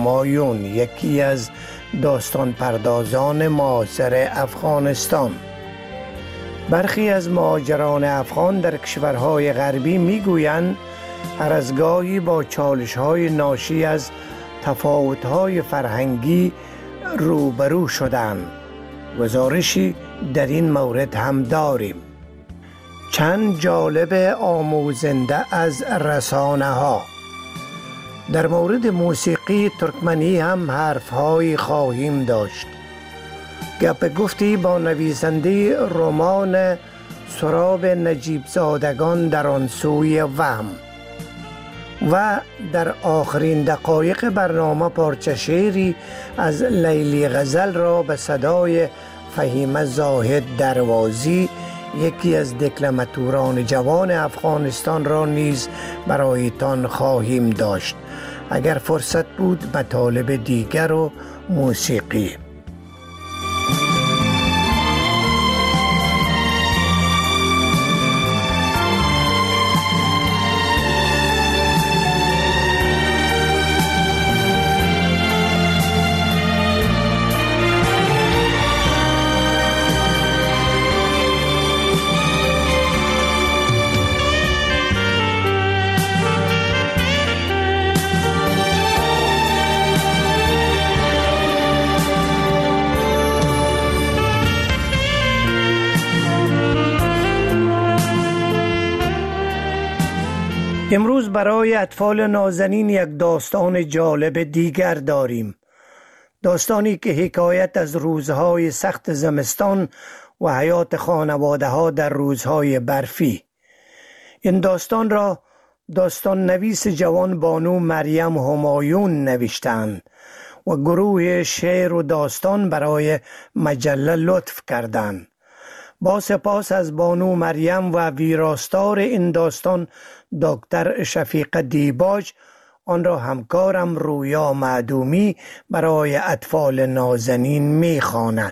همایون، یکی از داستان پردازان معاصر افغانستان. برخی از مهاجران افغان در کشورهای غربی میگویند هر از گاهی با چالش‌های ناشی از تفاوت‌های فرهنگی روبرو شدند. گزارشی در این مورد هم داریم. چند جالب آموزنده از رسانه‌ها. در مورد موسیقی ترکمنی هم حرف‌هایی خواهیم داشت. گپ گفتی با نویسنده رمان سراب نجیب زادگان در آن سوی وهم. و در آخرین دقایق برنامه پارچه شعری از لیلی غزل را به صدای فهیمه زاهد دروازی، یکی از دکلماتوران جوان افغانستان را نیز برایتان خواهیم داشت. اگر فرصت بود مطالب دیگر و موسیقی. امروز برای اطفال نازنین یک داستان جالب دیگر داریم. داستانی که حکایت از روزهای سخت زمستان و حیات خانواده ها در روزهای برفی. این داستان را داستان نویس جوان بانو مریم همایون نوشتند و گروه شعر و داستان برای مجله لطف کردند. با سپاس از بانو مریم و ویراستار این داستان دکتر شفیق دیباج، آن را همکارم رویا معدومی برای اطفال نازنین می‌خواند.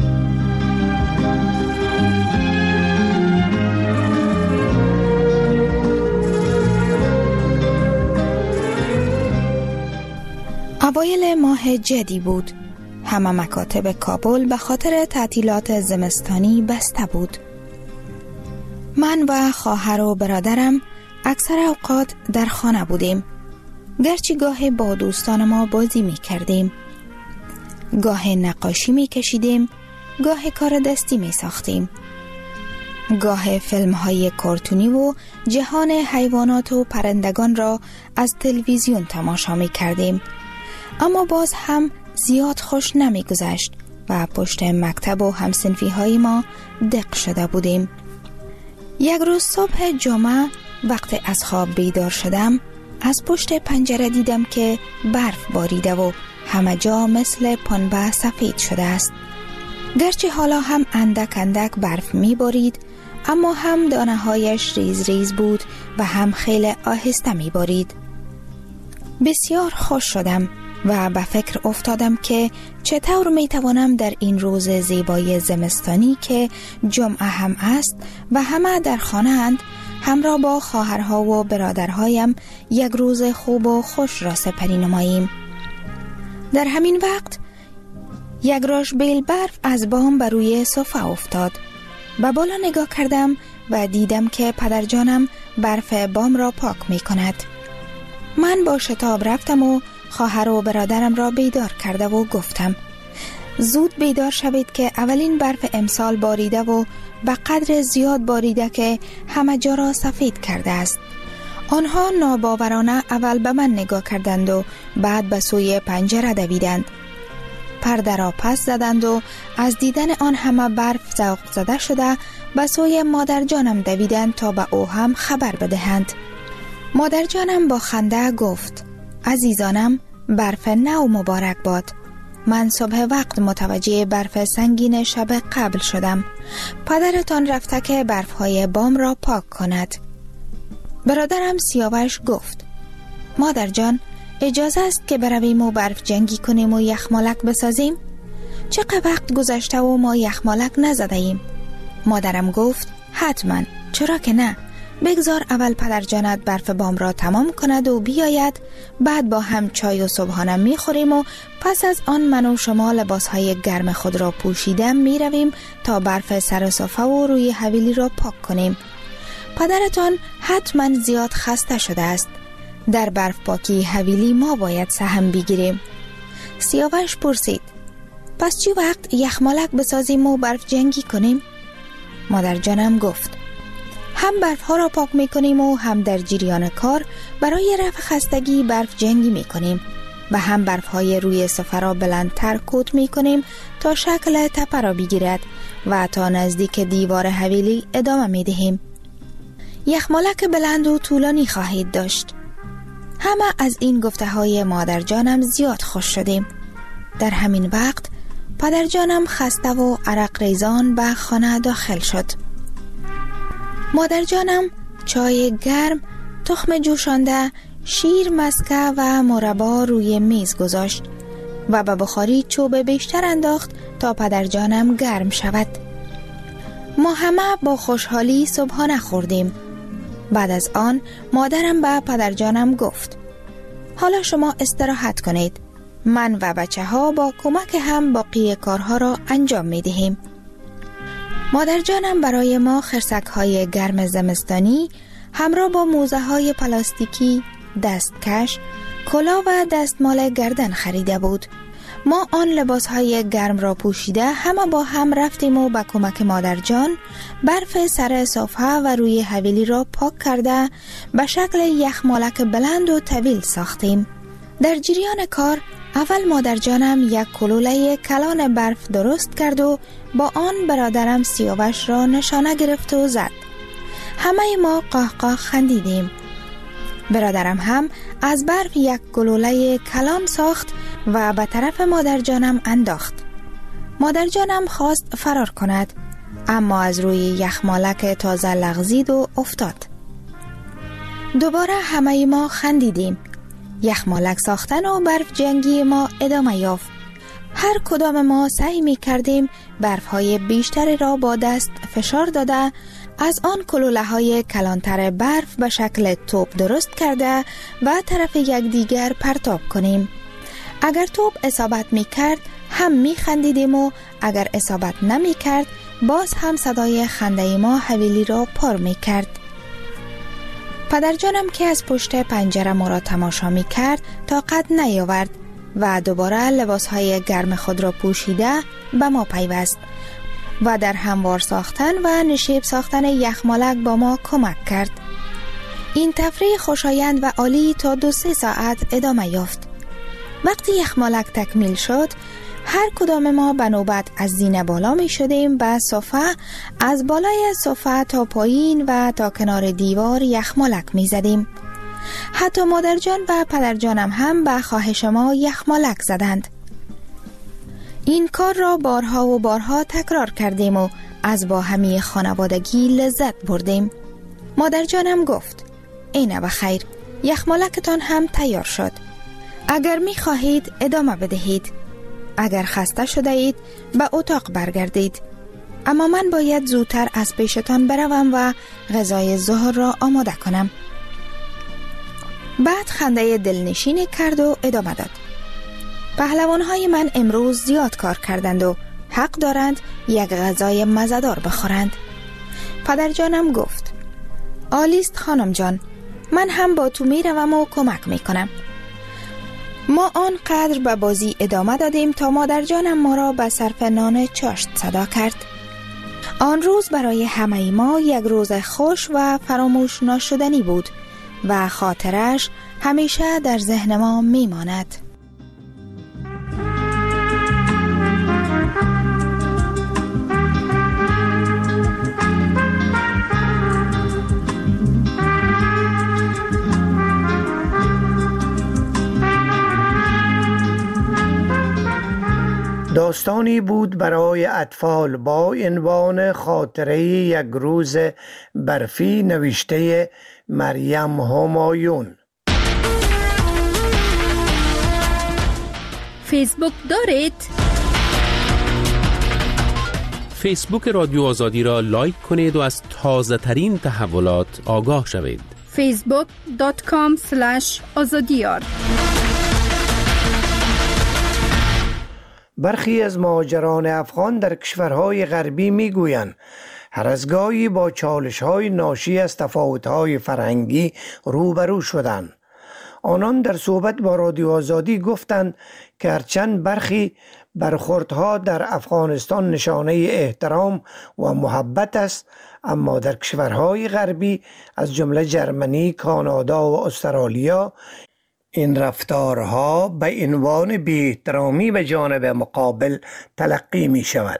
اوایل ماه جدی بود. همه مکاتب کابل به خاطر تعطیلات زمستانی بسته بود. من و خواهر و برادرم اکثر اوقات در خانه بودیم. گرچه گاه با دوستان ما بازی می کردیم، گاه نقاشی می کشیدیم، گاه کار دستی می ساختیم، گاه فیلم های کارتونی و جهان حیوانات و پرندگان را از تلویزیون تماشا می کردیم. اما باز هم زیاد خوش نمی گذشت و پشت مکتب و همسنفی های ما دق شده بودیم. یک روز صبح جمعه وقت از خواب بیدار شدم، از پشت پنجره دیدم که برف باریده و همه جا مثل پنبه سفید شده است. گرچه حالا هم اندک اندک برف می بارید، اما هم دانه هایش ریز ریز بود و هم خیلی آهسته می بارید. بسیار خوش شدم و به فکر افتادم که چطور می توانم در این روز زیبای زمستانی که جمعه هم است و همه در خانه اند، همراه با خواهرها و برادرهایم یک روز خوب و خوش را سپری نماییم. در همین وقت یک راش بیل برف از بام بر روی صفحه افتاد. به بالا نگاه کردم و دیدم که پدرجانم برف بام را پاک می کند. من با شتاب رفتم و خواهر و برادرم را بیدار کرده و گفتم زود بیدار شوید که اولین برف امسال باریده و به قدر زیاد باریده که همه جا را سفید کرده است. آنها ناباورانه اول به من نگاه کردند و بعد به سوی پنجره دویدند. پرده را پس زدند و از دیدن آن همه برف ذوق زده شده به سوی مادر جانم دویدند تا به او هم خبر بدهند. مادر جانم با خنده گفت عزیزانم، برف نو مبارک باد. من صبح وقت متوجه برف سنگین شب قبل شدم. پدرتان رفته که برفهای بام را پاک کند. برادرم سیاوش گفت مادر جان، اجازه است که برویم و برف جنگی کنیم و یخمالک بسازیم؟ چقدر وقت گذشته و ما یخمالک نزده ایم؟ مادرم گفت حتما، چرا که نه. بگذار اول پدرجانت برف بام را تمام کند و بیاید، بعد با هم چای و صبحانه می خوریم و پس از آن من و شما لباسهای گرم خود را پوشیده می رویم تا برف سر صفه و روی حویلی را پاک کنیم. پدرتان حتما زیاد خسته شده است. در برف پاکی حویلی ما باید سهم بگیریم. سیاوش پرسید: پس چی وقت یخمالک بسازیم و برف جنگی کنیم؟ مادر جانم گفت: هم برف ها را پاک می کنیم و هم در جریان کار برای رفع خستگی برف جنگی می کنیم و هم برف های روی صفه را بلندتر کوت می کنیم تا شکل تپه را بگیرد و تا نزدیک دیوار حویلی ادامه می دهیم. یخمالک بلند و طولانی خواهید داشت. همه از این گفته های مادر جانم زیاد خوش شدیم. در همین وقت پدر جانم خسته و عرق ریزان به خانه داخل شد. مادر جانم چای گرم، تخم جوشانده، شیر مسکه و مربا روی میز گذاشت و به بخاری چوب بیشتر انداخت تا پدر جانم گرم شود. ما همه با خوشحالی صبحانه خوردیم. بعد از آن مادرم به پدر جانم گفت: حالا شما استراحت کنید. من و بچه ها با کمک هم باقی کارها را انجام می دهیم. مادر جانم برای ما خرسک های گرم زمستانی همراه با موزه های پلاستیکی، دستکش، کلاه و دستمال گردن خریده بود. ما آن لباس های گرم را پوشیده همه با هم رفتیم و با کمک مادر جان برف سر صفحه و روی حویلی را پاک کرده به شکل یخمالک بلند و طویل ساختیم. در جریان کار اول مادر جانم یک کلوله کلان برف درست کرد و با آن برادرم سیاوش را نشانه گرفت و زد. همه ما قهقه خندیدیم. برادرم هم از برف یک گلوله کلان ساخت و به طرف مادر جانم انداخت. مادر جانم خواست فرار کند، اما از روی یخمالک تازه لغزید و افتاد. دوباره همه ما خندیدیم. یخمالک ساختن و برف جنگی ما ادامه یافت. هر کدام ما سعی می کردیم برف های بیشتری را با دست فشار داده از آن کلوله های کلانتر برف به شکل توپ درست کرده و طرف یکدیگر پرتاب کنیم. اگر توپ اصابت می کرد هم می خندیدیم و اگر اصابت نمی کرد باز هم صدای خنده ما حویلی را پر می کرد. پدر جانم که از پشت پنجره ما را تماشا می کرد طاقت نیاورد و دوباره لباس های گرم خود را پوشیده به ما پیوست و در هموار ساختن و نشیب ساختن یخمالک با ما کمک کرد. این تفریح خوشایند و عالی تا 2-3 ساعت ادامه یافت. وقتی یخمالک تکمیل شد هر کدام ما به نوبت از زینه بالا می شدیم به صفحه، از بالای صفحه تا پایین و تا کنار دیوار یخمالک می زدیم. حتی مادر جان و پدر جانم هم به خواهش ما یخمالک زدند. این کار را بارها و بارها تکرار کردیم و از با همی خانوادگی لذت بردیم. مادر جانم گفت: اینه بخیر، یخمالکتان هم تیار شد. اگر می خواهید ادامه بدهید. اگر خسته شده اید به اتاق برگردید. اما من باید زودتر از پیشتان بروم و غذای ظهر را آماده کنم. بعد خنده دلنشینی کرد و ادامه داد: پهلوان‌های من امروز زیاد کار کردند و حق دارند یک غذای مزه‌دار بخورند. پدر جانم گفت: عالیست خانم جان، من هم با تو می روم و کمک می کنم. ما آنقدر به بازی ادامه دادیم تا مادر جانم ما را به صرف نان چاشت صدا کرد. آن روز برای همه ما یک روز خوش و فراموش نشدنی بود و خاطرش همیشه در ذهن ما می ماند. داستانی بود برای اطفال با عنوان خاطره یک روز برفی نوشته مریم همایون. فیسبوک دارید؟ فیسبوک رادیو آزادی را لایک کنید و از تازه ترین تحولات آگاه شوید. facebook.com/azadiyar. برخی از مهاجران افغان در کشورهای غربی میگویند هر از گاهی با چالش‌های ناشی از تفاوت‌های فرهنگی روبرو شدند. آنان در صحبت با رادیو آزادی گفتند که هرچند برخی برخوردها در افغانستان نشانه احترام و محبت است، اما در کشورهای غربی از جمله جرمنی، کانادا و استرالیا این رفتارها به عنوان بی‌احترامی به جانب مقابل تلقی می شود.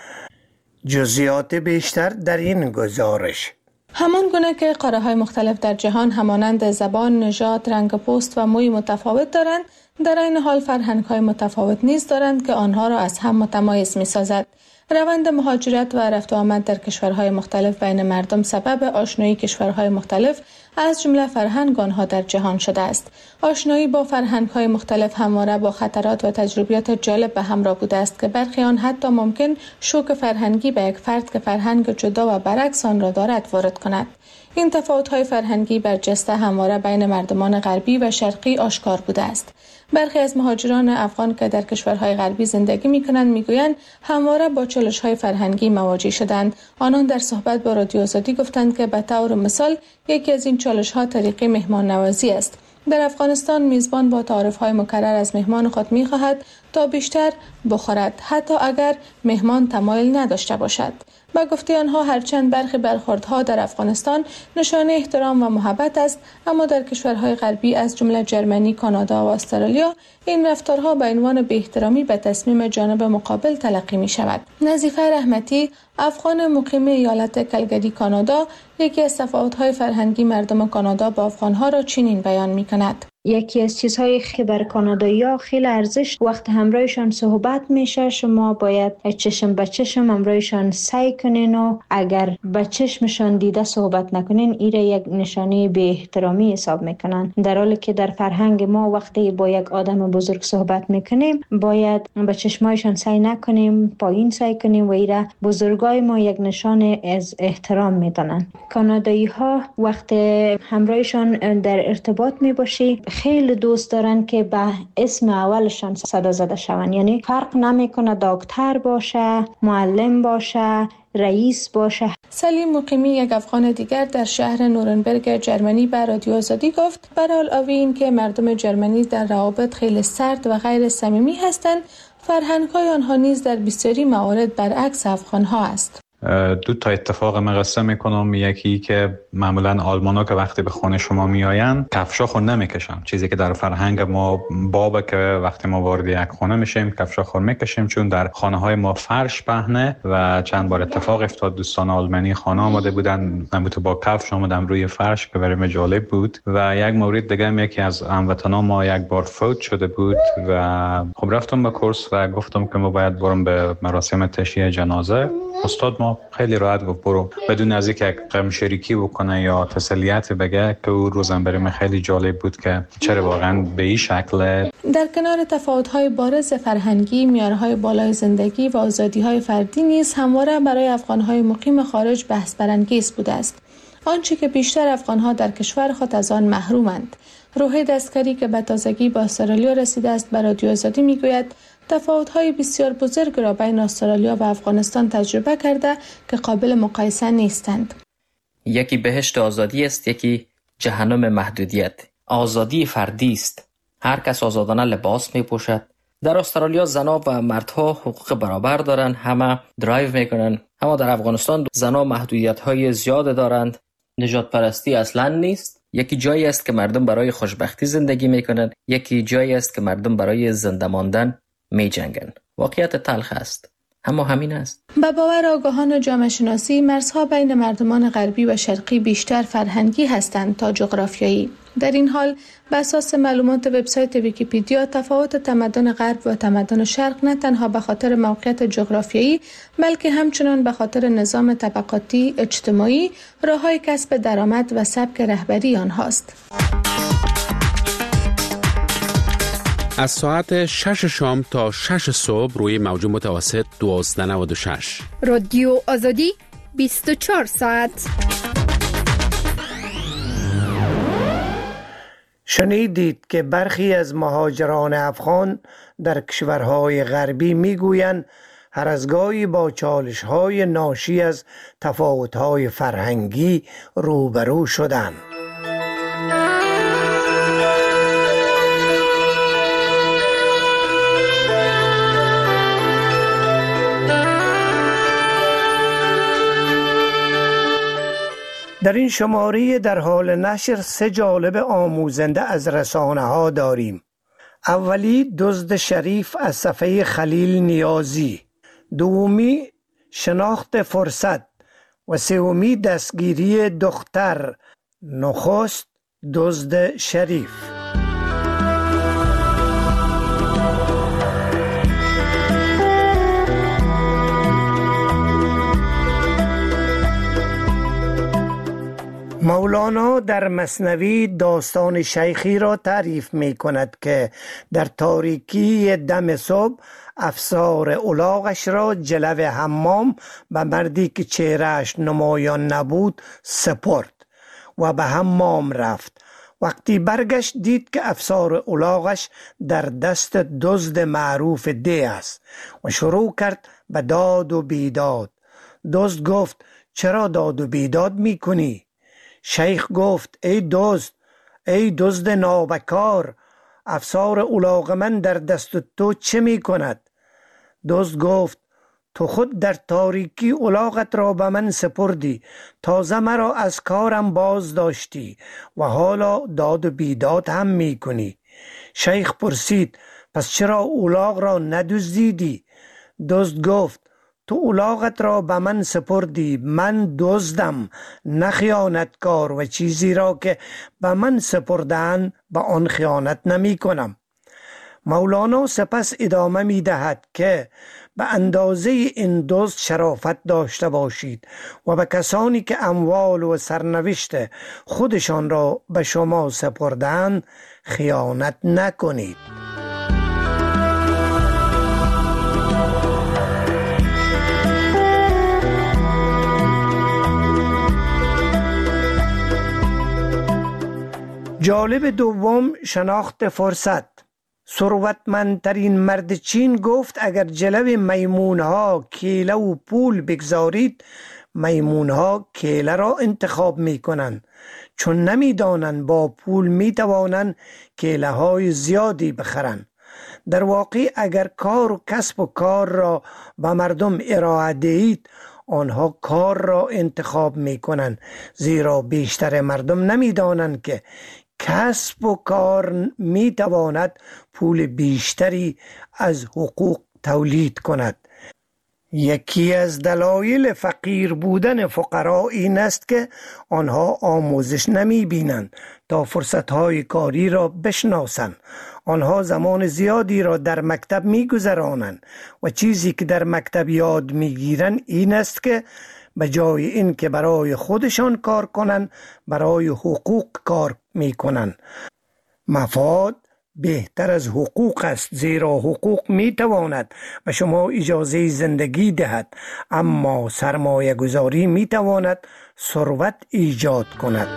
جزئیات بیشتر در این گزارش. همان گونه که قاره‌های مختلف در جهان همانند زبان، نژاد، رنگ پوست و موی متفاوت دارند، در این حال فرهنگ‌های متفاوت نیز دارند که آنها را از هم متمایز می‌سازد. روند مهاجرت و رفت و آمد در کشورهای مختلف بین مردم سبب آشنایی کشورهای مختلف از جمله فرهنگ آنها در جهان شده است. آشنایی با فرهنگ‌های مختلف همواره با خطرات و تجربیات جالب به همراه بوده است که برخی آن حتی ممکن شوک فرهنگی به یک فرد که فرهنگ جدا و برعکس آن را دارد وارد کند. این تفاوت‌های فرهنگی برجسته همواره بین مردمان غربی و شرقی آشکار بوده است. برخی از مهاجران افغان که در کشورهای غربی زندگی می‌کنند می‌گویند همواره با چالش‌های فرهنگی مواجه شدند. آنان در صحبت با رادیو آزادی گفتند که به طور مثال یکی از این چالش‌ها طریق مهمان نوازی است. در افغانستان میزبان با تعارف‌های مکرر از مهمان خود می‌خواهد تا بیشتر بخورد، حتی اگر مهمان تمایل نداشته باشد. با گفته آنها هرچند برخی برخوردها در افغانستان نشانه احترام و محبت است، اما در کشورهای غربی از جمله جرمنی، کانادا و استرالیا این رفتارها به عنوان بی‌احترامی به تصمیم جانب مقابل تلقی می شود. نظیفه رحمتی، افغان مقیم ایالت کلگری کانادا، یکی از تفاوت‌های فرهنگی مردم کانادا با افغان‌ها را چنین بیان می‌کند: یکی از چیزهایی که بر کانادایی‌ها خیلی ارزش وقت همراهشان صحبت میشه، شما باید چشم به چشم همراهشان سعی کنین و اگر به چشمشان دیده صحبت نکنین ایره یک نشانه بی احترامی حساب میکنن، در حالی که در فرهنگ ما وقتی با یک آدم بزرگ صحبت میکنیم باید به چشمایشان سعی نکنیم، پایین سعی کنیم و ایره بزرگای ما یک نشانه از احترام میدونن. کانادایی‌ها وقتی همراهشان در ارتباط میباشی خیلی دوست دارن که به اسم اولشان صدا زده شون، یعنی فرق نمیکنه دکتر باشه، معلم باشه، رئیس باشه. سلیم مقیمی، یک افغان دیگر در شهر نورنبرگ جرمنی به رادیو آزادی گفت برعلاوه این که مردم جرمنی در روابط خیلی سرد و غیر صمیمی هستند، فرهنگ‌های آنها نیز در بسیاری موارد برعکس افغان‌ها است. دو تا اتفاق مقصه میکنم. یکی که معمولا آلمانا که وقتی به خانه شما میآیند کفشا خود نمیکشن، چیزی که در فرهنگ ما بابه که وقتی ما وارد یک خانه میشیم کفشا خود میکشیم، چون در خانه های ما فرش پهنه و چند بار اتفاق افتاد دوستان آلمانی خانه آمده بودن نبوده با کفش آمدم روی فرش که برای جالب بود. و یک مورد دیگه هم یکی از هموطنان ما یک بار فوت شده بود و خب رفتم به کورس و گفتم که ما باید برم به مراسم تشییع جنازه. استاد ما خیلی راحت گفت برو، بدون از اینکه غم شریکی بکنه یا تسلیت بگه، که اون روزم برای من خیلی جالب بود که چرا واقعا به این شکل. در کنار تفاوت‌های بارز فرهنگی، معیارهای بالای زندگی و آزادی‌های فردی نیز همواره برای افغان‌های مقیم خارج بحث برانگیز بوده است. آنچه که بیشتر افغان‌ها در کشور خود از آن محرومند. روحی دستکاری که به تازگی به استرالیا رسیده است به رادیو آزادی میگوید تفاوت‌های بسیار بزرگ را بین استرالیا و افغانستان تجربه کرده که قابل مقایسه نیستند. یکی بهشت آزادی است، یکی جهنم محدودیت. آزادی فردی است. هر کس آزادانه لباس می‌پوشد. در استرالیا زنها و مردها حقوق برابر دارند، همه درایو میکنن. اما در افغانستان زنها محدودیت‌های زیاد دارند. نژاد پرستی اصلاً نیست. یکی جایی است که مردم برای خوشبختی زندگی میکنند، یکی جایی است که مردم برای زنده ماندن می جنگن. واقعیت تلخ است، اما همین است. به باور آگاهان جامعه شناسی، مرزها بین مردمان غربی و شرقی بیشتر فرهنگی هستند تا جغرافیایی. در این حال بر اساس معلومات وبسایت ویکی‌پدیا، تفاوت تمدن غرب و تمدن شرق نه تنها به خاطر موقعیت جغرافیایی بلکه همچنان به خاطر نظام طبقاتی اجتماعی، راه‌های کسب درآمد و سبک رهبری آنهاست. از ساعت 6 شام تا 6 صبح روی موج متوسط 1296. رادیو آزادی 24 ساعت. شنیدید که برخی از مهاجران افغان در کشورهای غربی میگویند هر از گاهی با چالش‌های ناشی از تفاوت‌های فرهنگی روبرو شدند. در این شماره در حال نشر 3 جالب آموزنده از رسانه ها داریم. اولی دزد شریف از صفحه خلیل نیازی، دومی شناخت فرصت و سومی دستگیری دختر. نخست دزد شریف. مولانا در مثنوی داستان شیخی را تعریف می کند که در تاریکی دم صبح افسار الاغش را جلو حمام به مردی که چهرهش نمایان نبود سپرد و به حمام رفت. وقتی برگشت دید که افسار الاغش در دست دزد معروف ده است و شروع کرد به داد و بیداد. دزد گفت چرا داد و بیداد می کنی؟ شیخ گفت ای دزد نابکار، افسار الاغ من در دست تو چه می کند؟ دزد گفت تو خود در تاریکی الاغت را به من سپردی، تازه مرا از کارم باز داشتی و حالا داد و بیداد هم می کنی. شیخ پرسید پس چرا الاغ را ندزدیدی؟ دزد گفت تو الاغت را به من سپردی، من دزدم نه خیانتکار و چیزی را که به من سپردن به آن خیانت نمی کنم. مولانا سپس ادامه می دهد که به اندازه این دزد شرافت داشته باشید و به کسانی که اموال و سرنوشت خودشان را به شما سپردن خیانت نکنید. جالب دوم شناخت فرصت. ثروتمندترین مرد چین گفت اگر جلو میمونها کیله و پول بگذارید، میمونها کیله را انتخاب می کنند چون نمی دانند با پول می توانند کیله های زیادی بخرند. در واقع اگر کار و کسب و کار را به مردم ارائه دهید، آنها کار را انتخاب می کنند، زیرا بیشتر مردم نمی دانند که کسب و کار می تواند پول بیشتری از حقوق تولید کند. یکی از دلایل فقیر بودن فقرا این است که آنها آموزش نمی بینند تا فرصتهای کاری را بشناسند. آنها زمان زیادی را در مکتب می گذرانند و چیزی که در مکتب یاد می گیرند این است که به جای این که برای خودشان کار کنند، برای حقوق کار می کنند. مفاد بهتر از حقوق است، زیرا حقوق می تواند به شما اجازه زندگی دهد، اما سرمایه گذاری می تواند ثروت ایجاد کند.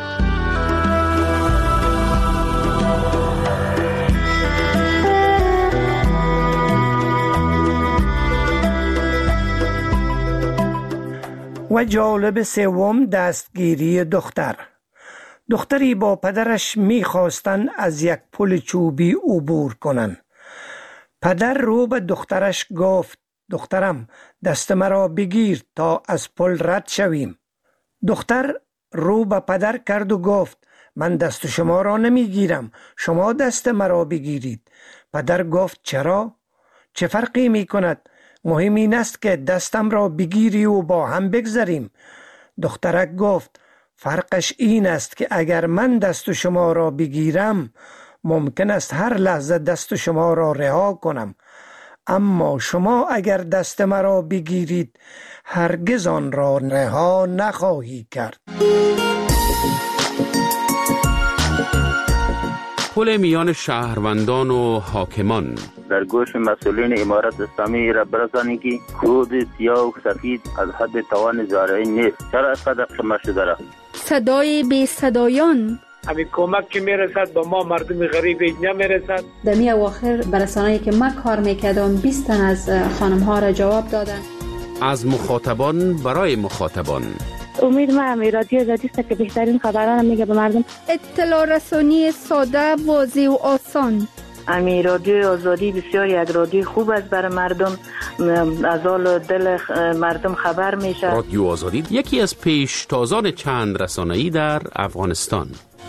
و جالب سوم دستگیری دختر. دختری با پدرش می‌خواستند از یک پل چوبی عبور کنند. پدر رو به دخترش گفت دخترم دست مرا بگیر تا از پل رد شویم. دختر رو به پدر کرد و گفت من دست شما را نمیگیرم، شما دست مرا بگیرید. پدر گفت چرا؟ چه فرقی می کند؟ مهم این است که دستم را بگیری و با هم بگذریم. دخترک گفت فرقش این است که اگر من دست شما را بگیرم ممکن است هر لحظه دست شما را رها کنم، اما شما اگر دست مرا بگیرید هرگز آن را رها نخواهی کرد. پل میان شهروندان و حاکمان. در گوش مسئولین امارت اسلامی را برسانید که کود سیاه و سفید از حد توان زارعین نیست. چرا از قدر شما شده را؟ صدای بی صدایان. همین کمک که میرسد با ما مردم غریب اینجا میرسد. در می اواخر برسانه‌ای که من کار میکردم 20 تن از خانم ها را جواب دادن. از مخاطبان برای مخاطبان. امید من رادیو آزادی است که بهترین خبران میگه به مردم. اطلاع رسانی ساده، واضح و آسان. امی رادیو آزادی بسیار یک رادیو خوب است برای مردم، از حال دل مردم خبر میشه. رادیو آزادی یکی از پیشتازان چند رسانه‌ای در افغانستان.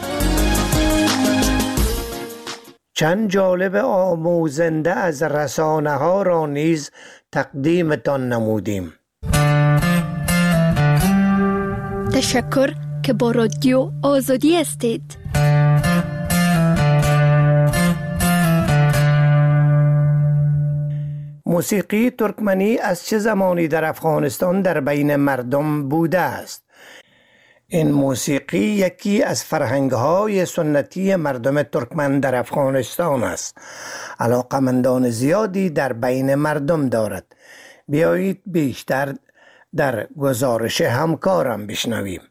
چند جالب آموزنده از رسانه ها را نیز تقدیمتان نمودیم. تشکر که با رادیو آزادی هستید. موسیقی ترکمنی از چه زمانی در افغانستان در بین مردم بوده است؟ این موسیقی یکی از فرهنگ‌های سنتی مردم ترکمن در افغانستان است. علاقمندان زیادی در بین مردم دارد. بیایید بیشتر در گزارش همکارم بشنویم.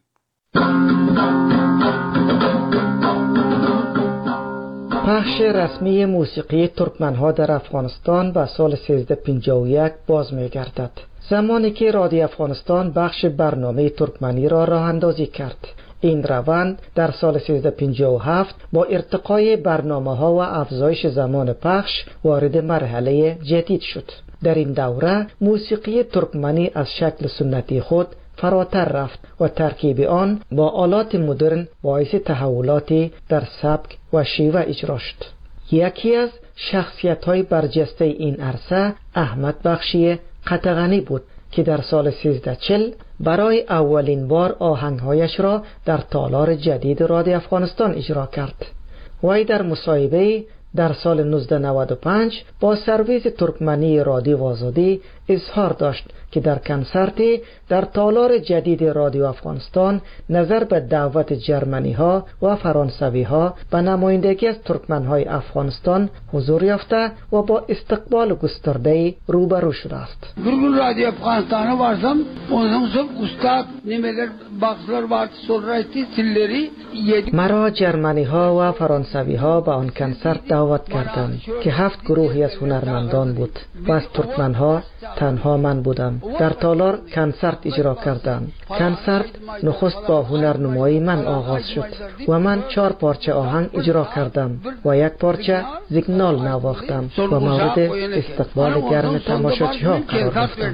پخش رسمی موسیقی ترکمن‌ها در افغانستان به سال 1351 باز می‌گردد. زمانی که رادیو افغانستان بخش برنامه ترکمنی را راه اندازی کرد. این روند در سال 1357 با ارتقای برنامه‌ها و افزایش زمان پخش وارد مرحله جدید شد. در این دوره موسیقی ترکمنی از شکل سنتی خود فراتر رفت و ترکیب آن با آلات مدرن باعث تحولاتی در سبک و شیوه اجرا شد. یکی از شخصیت‌های برجسته این عرصه احمد بخشی قطغنی بود که در سال 1340 برای اولین بار آهنگ‌هایش را در تالار جدید رادیو افغانستان اجرا کرد. وی در مصاحبه در سال 1995 با سرویس ترکمنی رادیو آزادی اظهار داشت که در کنسرتی در تالار جدید رادیو افغانستان نظر به دعوت جرمنی ها و فرانسوی ها به نمایندگی از ترکمن های افغانستان حضور یافته و با استقبال گسترده روبرو شده است. گروه رادیو افغانستان وارسام اونم استاد نمیدر باکسلر وارد سولرایتی سیلری. مرا جرمنی ها و فرانسوی ها به آن کنسرت دعوت کردند که 7 گروهی از هنرمندان بود و از ترکمن ها تنها من بودم. در تالار کنسرت اجرا کردند. کنسرت نخست با هنرنمایی من آغاز شد و من 4 پارچه آهنگ اجرا کردم و 1 پارچه زیگنال نواختم و مورد استقبال گرم تماشاچی ها قرار گرفتم.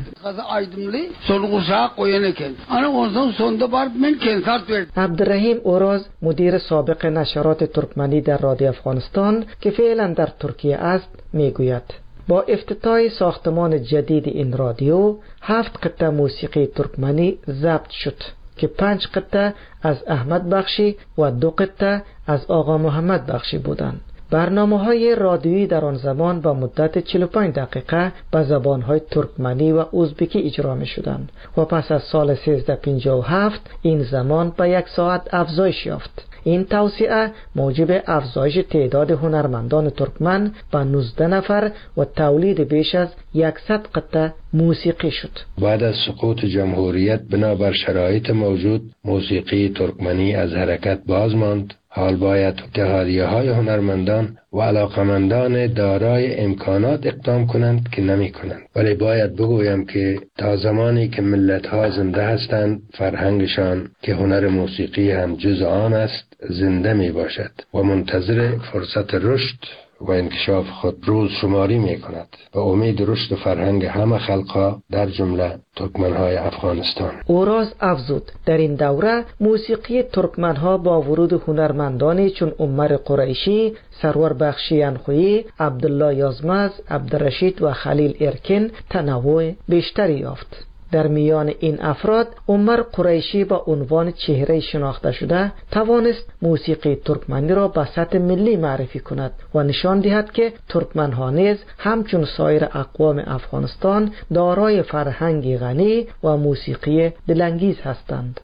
عبدالرحیم اوراز مدیر سابق نشرات ترکمنی در رادیو افغانستان که فعلا در ترکیه است میگوید با افتتاح ساختمان جدید این رادیو 7 قطعه موسیقی ترکمنی ضبط شد که 5 قطعه از احمد بخشی و 2 قطعه از آقا محمد بخشی بودند. برنامه‌های رادیویی در آن زمان با مدت 45 دقیقه به زبان‌های ترکمنی و ازبکی اجرا می‌شدند و پس از سال 1357 این زمان به 1 ساعت افزایش یافت. این توسعه موجب افزایش تعداد هنرمندان ترکمن به 19 نفر و تولید بیش از 100 قطعه موسیقی شد. بعد از سقوط جمهوریت بنابر شرایط موجود موسیقی ترکمنی از حرکت باز ماند. حال باید اتحادیه‌های هنرمندان و علاقمندان دارای امکانات اقدام کنند که نمی کنند. ولی باید بگویم که تا زمانی که ملت‌ها زنده هستند فرهنگشان که هنر موسیقی هم جز آن است زنده می باشد و منتظر فرصت رشد و انکشاف خود روز شماری می کند و امید رشد فرهنگ همه خلقها در جمله ترکمنهای افغانستان. اوراز افزود در این دوره موسیقی ترکمنها با ورود هنرمندانی چون عمر قریشی، سرور بخشی انخویی، عبدالله یازمز، عبدالرشید و خلیل ارکن تنوع بیشتری یافت. در میان این افراد عمر قریشی با عنوان چهره شناخته شده توانست موسیقی ترکمنی را به سطح ملی معرفی کند و نشان دهد که ترکمنها نیز همچون سایر اقوام افغانستان دارای فرهنگی غنی و موسیقی دلانگیز هستند.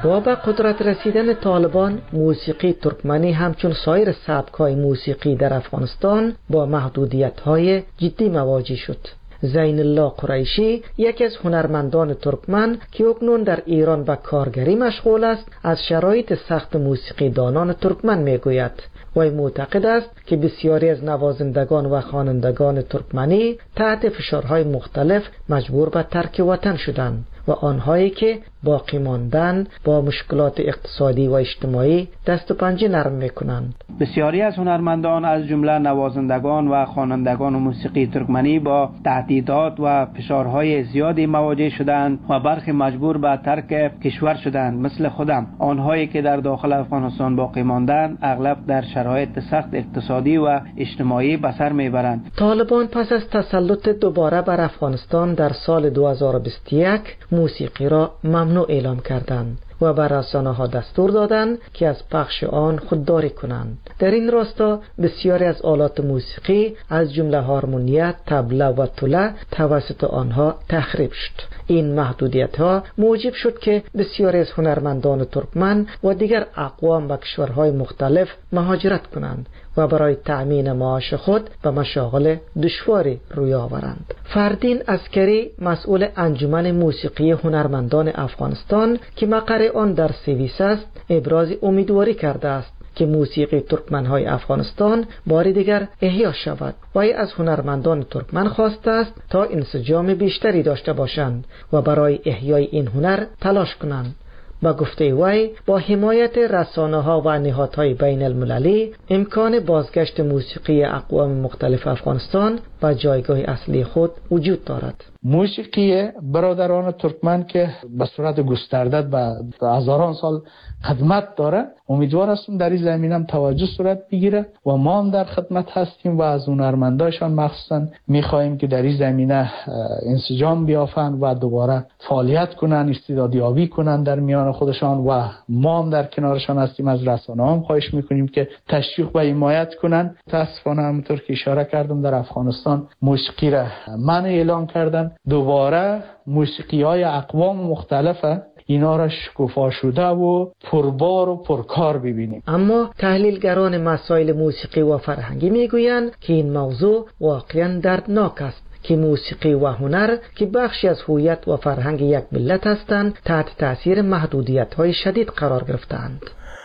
با به قدرت رسیدن طالبان، موسیقی ترکمنی همچون سایر سبک‌های موسیقی در افغانستان با محدودیت‌های جدی مواجه شد. زین الله قریشی، یکی از هنرمندان ترکمن که اکنون در ایران به کارگری مشغول است، از شرایط سخت موسیقی دانان ترکمن میگوید. وی معتقد است که بسیاری از نوازندگان و خوانندگان ترکمنی تحت فشارهای مختلف مجبور به ترک وطن شدند و آنهایی که باقی ماندن با مشکلات اقتصادی و اجتماعی دست و پنجه نرم میکنند. بسیاری از هنرمندان از جمله نوازندگان و خوانندگان موسیقی ترکمنی با تهدیدات و فشارهای زیادی مواجه شدند و برخی مجبور به ترک کشور شدند. مثل خودم، آنهایی که در داخل افغانستان باقی ماندند اغلب در شرایط سخت اقتصادی و اجتماعی به سر میبرند. طالبان پس از تسلط دوباره بر افغانستان در سال 2021 موسیقی را ممنوع اعلام کردند و بر رسانه‌ها دستور دادند که از پخش آن خودداری کنند. در این راستا بسیاری از آلات موسیقی از جمله هارمونیه، طبله و توله توسط آنها تخریب شد. این محدودیت‌ها موجب شد که بسیاری از هنرمندان ترکمن و دیگر اقوام به کشورهای مختلف مهاجرت کنند و برای تأمین معاش خود به مشاغل دشواری روی آورند. فردین عسکری، مسئول انجمن موسیقی هنرمندان افغانستان که مقر آن در سوئیس است، ابراز امیدواری کرده است که موسیقی ترکمن‌های افغانستان بار دیگر احیا شود. وی از هنرمندان ترکمن خواسته است تا انسجام بیشتری داشته باشند و برای احیای این هنر تلاش کنند. با گفته وی، با حمایت رسانه‌ها و نهادهای بین المللی امکان بازگشت موسیقی اقوام مختلف افغانستان و جایگاه اصلی خود وجود دارد. موسیقی برادران ترکمن که به صورت گسترده به هزاران سال خدمت داره، امیدوار هستم در این زمینه هم توجه صورت بگیره و ما هم در خدمت هستیم و از هنرمندایشان مخصوصا میخواهیم که در این زمینه انسجام بیافن و دوباره فعالیت کنن، استعدادیابی کنن در میان خودشان و ما هم در کنارشان هستیم. از رسانه‌ها هم خواهش میکنیم که تشویق و حمایت کنن. متاسفانه همونطور که اشاره کردم در افغانستان موسیقی را منع اعلام کردن. دوباره موسیقی های اقوام مختلفه، اینا را شکوفا شده و پربار و پرکار ببینیم. اما تحلیلگران مسائل موسیقی و فرهنگی میگویند که این موضوع واقعا دردناک است که موسیقی و هنر که بخشی از هویت و فرهنگ یک ملت هستند تحت تاثیر محدودیت‌های شدید قرار گرفتند.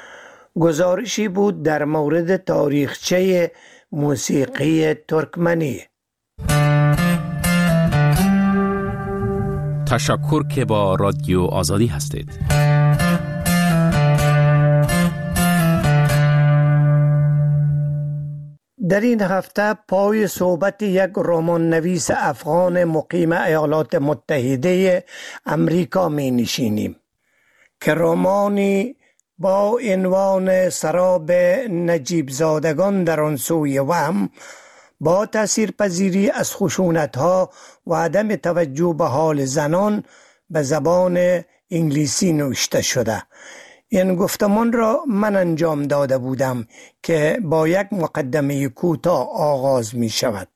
گزارشی بود در مورد تاریخچه موسیقی ترکمنی. تشکر که با رادیو آزادی هستید. در این هفته پای صحبت یک رمان نویس افغان مقیم ایالات متحده امریکا می نشینیم که رمانی با عنوان سراب نجیب زادگان در آن سوی وهم با تاثیرپذیری از خشونت‌ها و عدم توجه به حال زنان به زبان انگلیسی نوشته شده. این گفتمان را من انجام داده بودم که با یک مقدمه کوتاه آغاز می شود.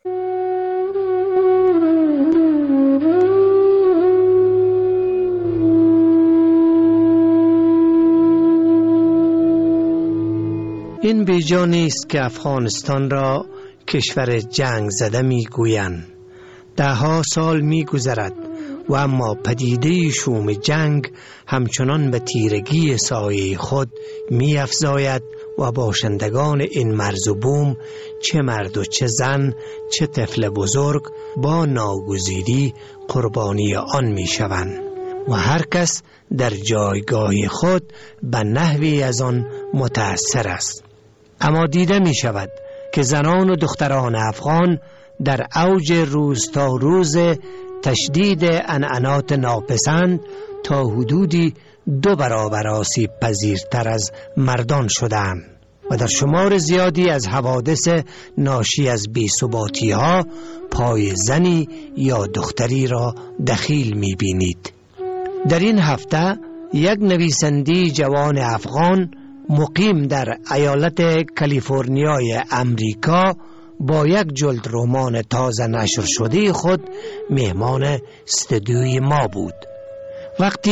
این بیجا نیست که افغانستان را کشور جنگ زده می گویند. دهها سال می گذرد و اما پدیده شوم جنگ همچنان به تیرگی سایه خود می افزاید و باشندگان این مرز و بوم، چه مرد و چه زن، چه طفل بزرگ، با ناگزیری قربانی آن می شوند و هر کس در جایگاه خود به نحوی از آن متأثر است. اما دیده می شود که زنان و دختران افغان در اوج روز تا روز تشدید عنعنات ناپسند تا حدودی 2 برابر آسیب پذیرتر از مردان شدند و در شمار زیادی از حوادث ناشی از بی‌ثباتی ها پای زنی یا دختری را دخیل می بینید. در این هفته یک نویسنده جوان افغان مقیم در ایالت کالیفرنیای امریکا با یک جلد رمان تازه نشر شده خود مهمان استودیوی ما بود. وقتی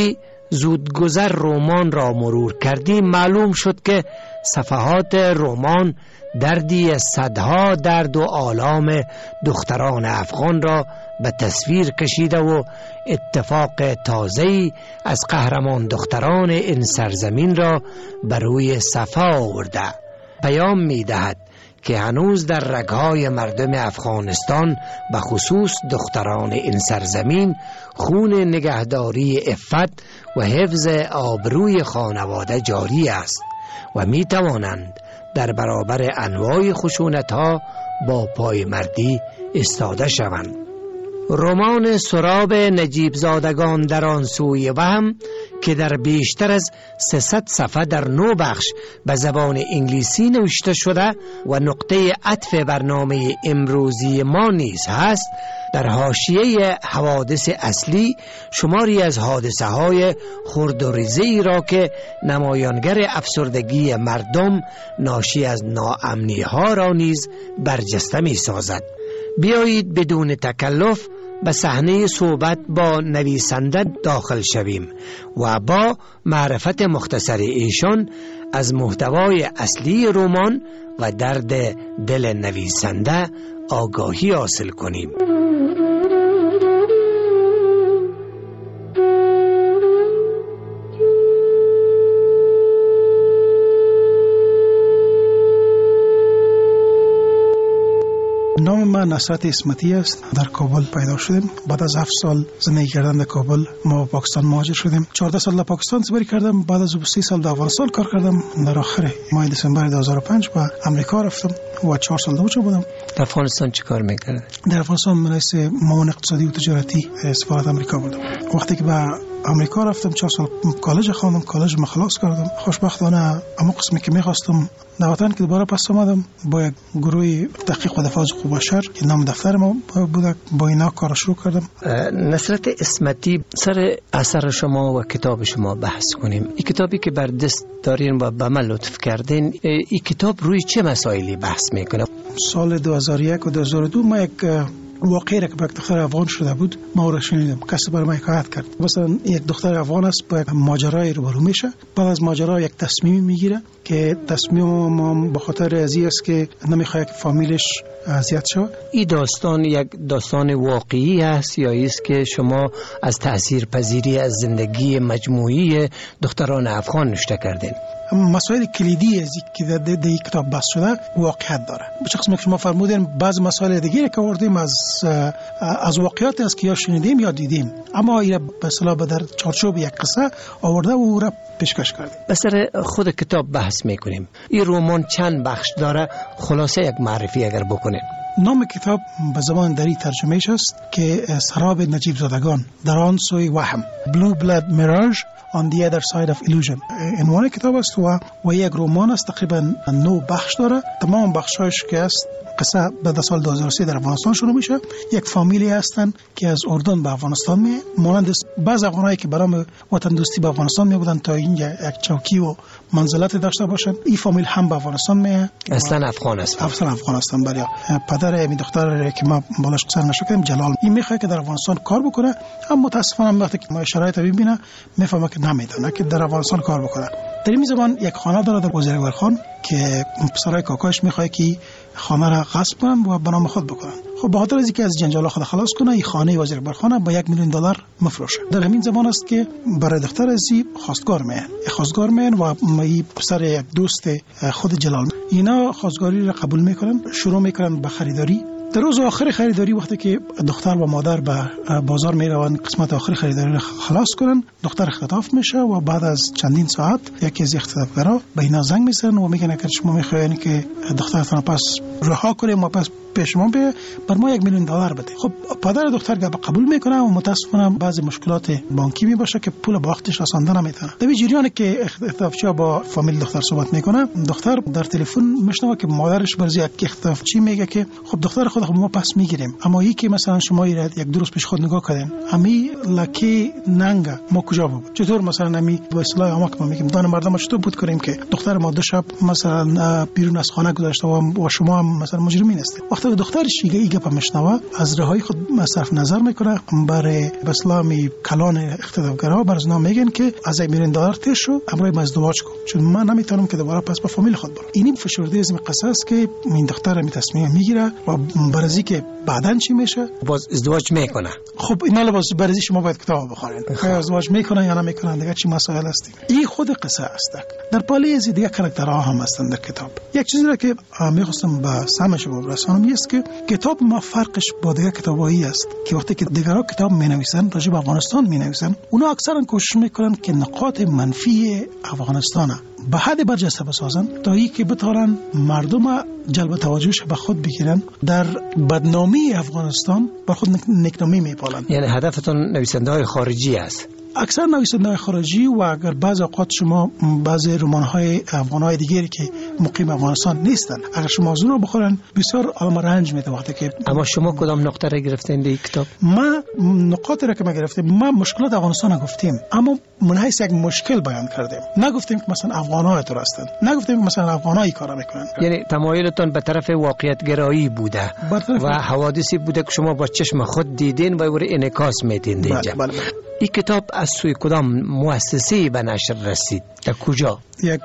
زودگذر رمان را مرور کردیم معلوم شد که صفحات رمان دردی صدها درد و آلام دختران افغان را به تصویر کشیده و اتفاق تازه‌ای از قهرمان دختران این سرزمین را بر روی صفحه آورده. پیام می‌دهد که هنوز در رگ‌های مردم افغانستان به خصوص دختران این سرزمین خون نگهداری عفت و حفظ آبروی خانواده جاری است و می توانند در برابر انواع خشونت‌ها با پایمردی ایستاده شوند. رمان سراب نجیب زادگان در آن سوی وهم که در بیشتر از 300 صفحه در 9 بخش به زبان انگلیسی نوشته شده و نقطه عطف برنامه امروزی ما نیز هست، در حاشیه حوادث اصلی شماری از حادثه های خرد و ریزی را که نمایانگر افسردگی مردم ناشی از ناامنی ها را نیز برجسته می سازد. بیایید بدون تکلف به صحنه صحبت با نویسنده داخل شویم و با معرفت مختصر ایشان از محتوای اصلی رمان و درد دل نویسنده آگاهی حاصل کنیم. نام من نصرت اسمتی است. در کابل پیدا شدیم. بعد از 7 سال زندگی کردن در کابل ما پاکستان مهاجر شدیم. 14 سال در پاکستان سپری کردم. بعد از 3 سال در افغانستان کار کردم. در آخر ماه دسامبر 2005 به امریکا رفتم و 4 سال دوچه بودم. در افغانستان چه کار می‌کردی؟ در افغانستان رئیس معاون اقتصادی و تجارتی سفارت امریکا بودم. وقتی که به امریکا رفتم 4 سال کالج خواندم. کالج ما خلاص کردم. خوشبختانه اما قسمی که می‌خواستم در وطن که دوباره پس آمدم با یک گروه تحقیق و دفاع از حقوق بشر که نام دفتر ما بود، با اینا کار شروع کردم. نصرت اسمتی، سر اثر شما و کتاب شما بحث کنیم. این کتابی که بر دست دارین و به من لطف کردین، این کتاب روی چه مسائلی بحث میکنه؟ سال 2001 و 2002 ما یک واقعی را که به یک دختر افغان شده بود ما را شنیدم. کسی برای ما حکایت کرد. مثلا یک دختر افغان است با یک ماجرای روبرو میشه، بعد از ماجرا یک تصمیمی میگیره که تصمیم ما به خاطر ازی است که نمیخواد که فامیلش اذیت شود. این داستان یک داستان واقعی است یا است که شما از تاثیرپذیری از زندگی مجموعی دختران افغان نوشته کردین؟ مسائل کلیدی از که در این کتاب بحث شده واقعیت داره. به قسمی که شما فرمودین بعض مسائل دیگه که آوردیم از واقعیت است که یا شنیدیم یا دیدیم، اما این به اصطلاح در چارچوب یک قصه آورده و او را پیشکش کردیم. به سر خود کتاب بحث میکنیم. این رمان چند بخش داره؟ خلاصه یک معرفی اگر بکنید. نام کتاب به زبان دری ترجمهش است که سراب نجیب زادگان در آن سوی وهم، Blue Blood Mirage on the other side of illusion. عنوان کتاب است و یک رمان است. تقریبا 9 بخش داره. تمام بخشایش که است قصه بعد از سال 2003 در افغانستان شروع میشه. یک فامیلی هستن که از اردن به افغانستان می مانند بعض افغانایی که برای وطن دوستی به افغانستان می بودن تا اینجا یک چوکی و منزلت داشته باشن. این فامیل هم به افغانستان می اصلا افغان است. اصلا افغان هستن. برای پدر این دختر که ما بالاش قصه نشکم جلال، این میخواد که در افغانستان کار بکنه، اما متاسفانه وقتی که ما شرایط ببینه میفهمه که نمیتونه که در افغانستان کار بکنه. در این زمان یک خانه داره در وزیرگرخان که پسرای کاکاش میخواد که خانه را غصب کنن و به نام خود بکنن. خب به خاطر اینکه از جنجال خود خلاص کنه این خانه وزیرگرخان با $1,000,000 مفروشه. در همین زمان است که برای دختر ازی خواستگار میان و این پسر یک دوست خود جلال، اینا خواستگاری را قبول میکنن، شروع میکنن به خریداری. در روز آخر خریداری وقتی که دختر و مادر به بازار میروند قسمت آخر خریداری را خلاص کنن، دختر اختطاف میشه و بعد از چندین ساعت یکی از اختطافگرا به اینا زنگ میزنن و میگن که شما میخواین که دخترتون پس رها کنیم و پس پیش ما بر ما $1,000,000 بده. خب پدر دختر قبول میکنه و متاسفانه بعضی مشکلات بانکی میباشه که پول با وقتش رسانده نمیتونه. در جریانی که اختطافچی با فامیل دختر صحبت میکنه، دختر در تلفن میشنوه که مادرش برای یک اختطافچی میگه که خب دختر خود ما پس میگیریم، اما یکی مثلا شما یک درست پیش خود نگاه کردین، امی لکی ننگا ما کجا بود؟ چطور مثلا امی با اصطلاح عامه ما میگیم دان مردم چطور بود کنیم که دختر ما 2 شب مثلا بیرون از خانه گذاشته و شما هم مثلا مجرمین هستید. وقتی دخترش این گپ میشنوه از رهایی خود صرف نظر میکنه. برای اسلامی کلان اقتدارگرا بر از نام میگن که از میرین دلار تیر شو امروز ازدواج کن، چون من نمیتونم که دوباره پس با فامیل خود برم. اینی فشرده از قصه است که این دختر می تصمیم میگیره و برازی که بعدن چی میشه باز ازدواج میکنه. خب اینا باز برازی شما باید کتاب بخونید که ازدواج میکنن یا نمیکنن دیگه چی مسائل است. این خود قصه است. در پالی از دیگه کاراکترها هم هستند در کتاب. یک چیزی را که میخواستم با سهم شما برسانم است که کتاب ما فرقش با دیگه کتابایی است که وقتی که دیگرها کتاب مینویسن راجع به افغانستان مینویسن، اونا اکثرا کوشش میکنن که نقاط منفی افغانستان به حد برجسته بسازن تا اینکه بتونن مردم جلب توجهش به خود بگیرن. در بدنامی افغانستان بر خود نکنامی میپالن. یعنی هدفتون نویسنده‌های خارجی است؟ اکثر نویسنده‌های خارجی و اگر بعض اوقات شما بعضی رمان‌های افغان‌های دیگری که مقیم افغانستان نیستن اگر شما از اونها بخورن بسیار آدم رنج میده وقتی که. اما شما کدام نقطه را گرفتین در کتاب؟ ما نقاطی را که ما گرفتیم، ما مشکلات افغانستان گفتیم اما من حیث یک مشکل بیان کردیم. نگفتیم که مثلا افغان‌ها تو هستند، نگفتیم که مثلا افغان‌ها کارا میکنن. یعنی تمایلتون به طرف واقعیت گرایی بوده و حوادثی بوده که شما با چشم خود دیدین و او را انعکاس میدین اینجا. بله. این کتاب از سوی کدام مؤسسه‌ای به نشر رسید؟ در کجا؟ یک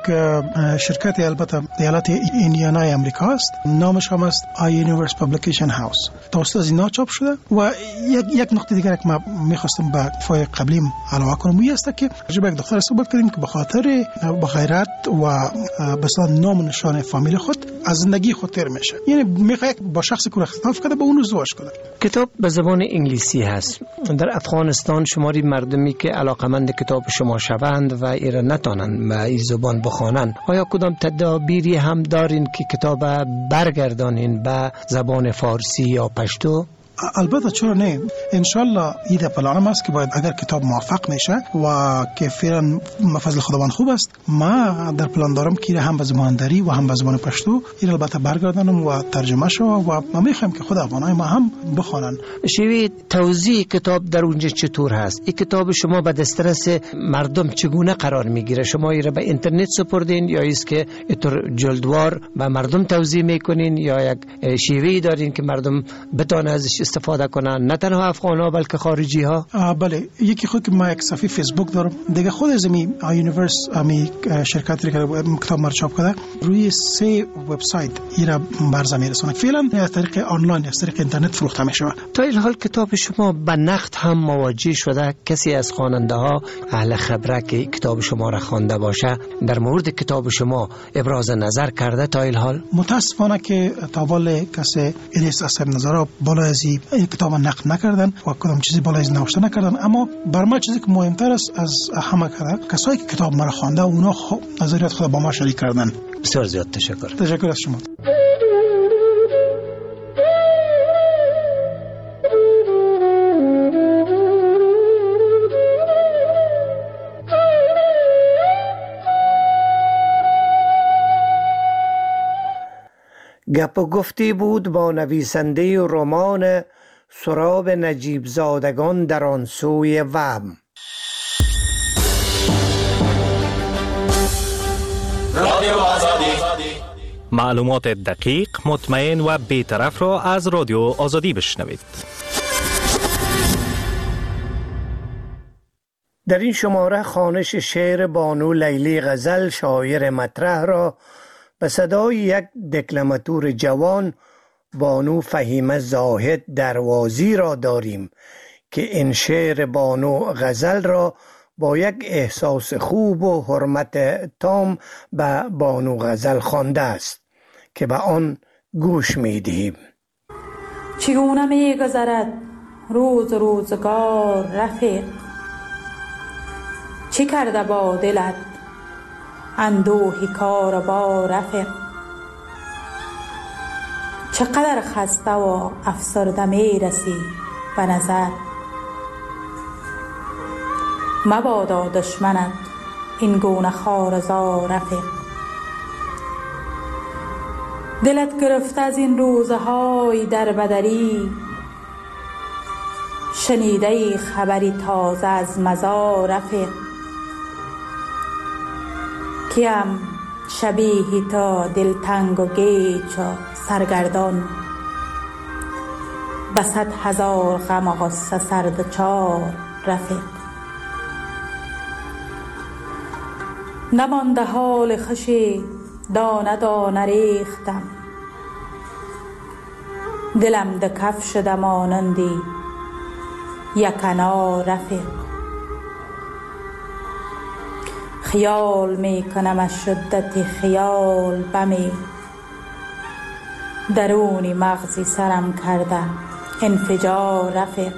شرکت البته ایالت ایندیانا امریکا است، نامش هم است آی یونیورس پابلیکیشن هاوس. توسط از اینا چاپ شده. و یک نکته دیگر که ما می‌خواستم به فای قبلیم علاوه کنم این است که راجع به یک دختر صحبت کردیم که به خاطر با غیرت و مثلا نام نشان فامیل خود از زندگی خود تیر میشه، یعنی میخواد با شخصی که اختلاف کرده با اون ازدواج کنه. کتاب به زبان انگلیسی هست. در افغانستان شماری مردمی که علاقمند کتاب شما شوند و ایران نتانند به این زبان بخوانند، آیا کدام تدابیری هم دارین که کتاب برگردانین به زبان فارسی یا پشتو؟ البته چرا نه، انشالله ایده پلانم است که باید اگر کتاب موفق میشه و که فعلا فضل خداوند خوب است، ما در پلان دارم که هم به زبان دری و هم به زبان پشتو این البته برگردانم و ترجمه شو و ما میخوایم که خود افغانای ما هم بخوانن. شوی توزیع کتاب در اونجا چطور هست؟ این کتاب شما به دسترس مردم چگونه قرار میگیره؟ شما این را به اینترنت سپردین یا است که اینطور جلدوار به مردم توزیع میکنین یا یک شیوهی دارین که مردم بتونه ازش استفاده کنن، نه تنها افغان‌ها بلکه خارجی ها؟ بله، یکی خود که ما یک صفحه فیسبوک دارم دیگه، خود از می یونیورس امی شرکتی که کتاب ما چاپ کرده روی 3 وبسایت ایرا برزه میرسونه. فعلا از طریق آنلاین از طریق اینترنت فروخته میشه. تا این حال کتاب شما به نقد هم مواجه شده؟ کسی از خواننده ها اهل خبره که کتاب شما را خوانده باشه در مورد کتاب شما ابراز نظر کرده تا این حال؟ متاسفانه که تا حال کسی الیس اصحاب نظر بالا از این کتاب نقد نکردن و کدام چیزی بالای از نوشته نکردن. اما بر ما چیزی که مهمتر است از همه کسایی که کتاب مرا خوانده اونا نظریات خود با ما شریک کردن. بسیار زیاد تشکر. تشکر از شما. گپ و گفتی بود با نویسنده رمان سراب نجیب زادگان در آن سوی وهم. رادیو آزادی، معلومات دقیق، مطمئن و بی‌طرف را از رادیو آزادی بشنوید. در این شماره خوانش شعر بانو لیلی غزل شاعر مطرح را به صدای یک دکلماتور جوان بانو فهیمه زاهد دروازی را داریم که این شعر بانو غزل را با یک احساس خوب و حرمت تام به بانو غزل خوانده است که به آن گوش می دهیم. چگونه می گذرد روزگار رفیق، چه کرده با دلت اندوهی کار با رفیق، چقدر خسته و افسرده می رسی به نظر، مبادا دشمنت این گونه خوارزار رفیق. دلت گرفته از این روزهای در بدری، شنیده خبری تازه از مزار رفیق، کیم شبیه تا دلتنگ و گیج و سرگردان، به 100,000 غم و غصه سردچار رفیق. نمانده حال خوشی دانه دانه ریختم، دلم ده کف شده مانندی یکنا رفیق. خیال می کنم از شدت خیال بمی، درونی مغزی سرم کرده انفجار رفیق.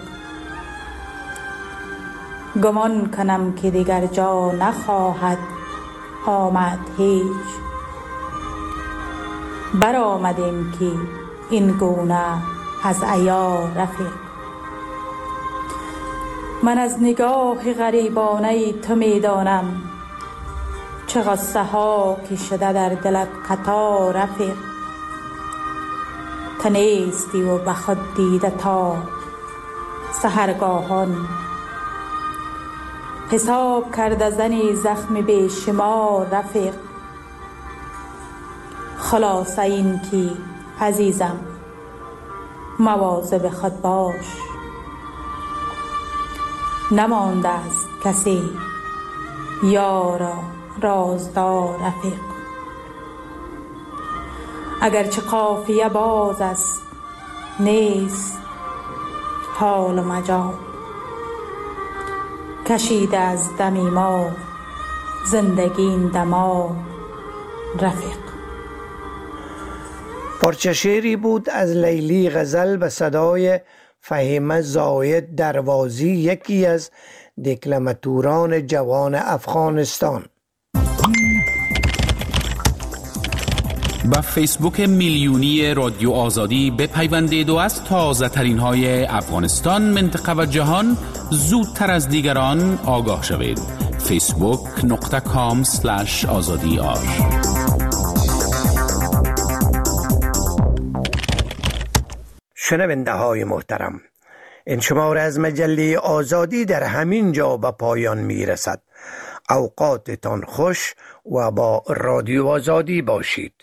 گمان کنم که دیگر جا نخواهد آمد هیچ، برآمدیم که این گونه از عیار رفیق. من از نگاه غریبانه تو می دانم چه غصه ها که شده در دلت قطار رفیق. تنیستی و به خود دیده تا سحرگاهان، حساب کرده زنی زخم بیشمار رفیق. خلاصه این که عزیزم مواظب خود باش، نمانده است کسی یارا رازدار رفیق. اگرچه قافیه باز است نیست حال و مجال، کشیده از دمی ما زندگی این دمار رفیق. پارچه شعری بود از لیلی غزل به صدای فهیمه زاید دروازی، یکی از دکلماتوران جوان افغانستان. با فیسبوک میلیونی رادیو آزادی بپیوندید و از تازه ترین های افغانستان، منطقه و جهان زودتر از دیگران آگاه شوید. facebook.com/azadi. شنونده های محترم، این شماره از مجله آزادی در همین جا به پایان می رسد. اوقاتتان خوش و با رادیو آزادی باشید.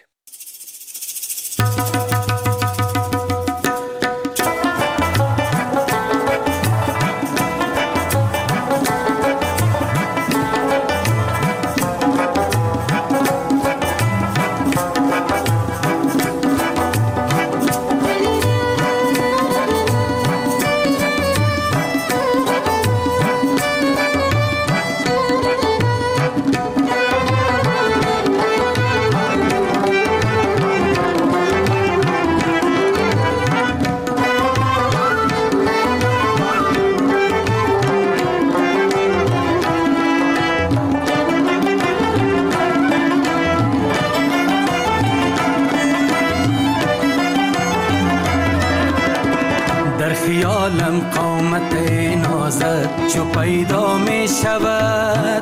خیالم قامت نازت چو پیدا می شود،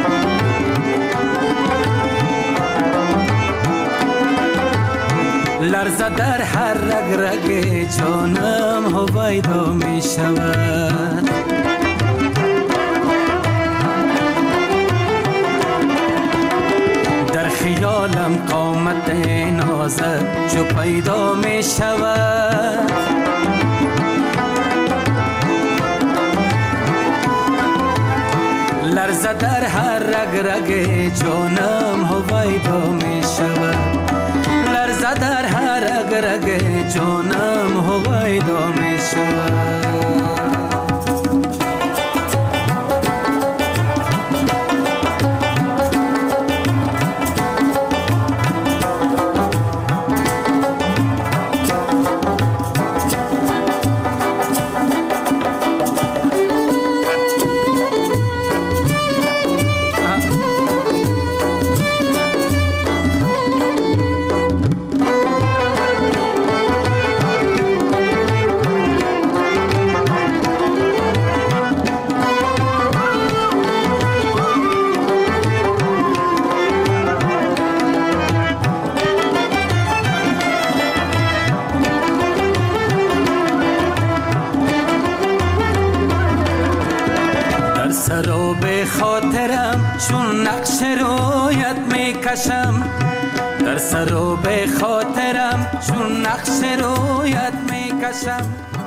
لرزه در هر رگ رگ جانم هویدا می شود. در خیالم قامت نازت چو پیدا می شود، لرزه در هر رگ رگ جانم هویدا می شود، لرزه در هر رگ رگ جانم هویدا می شود. سراب خاطرم چون نقش رویت میکشم، در سراب خاطرم چون نقش رویت میکشم.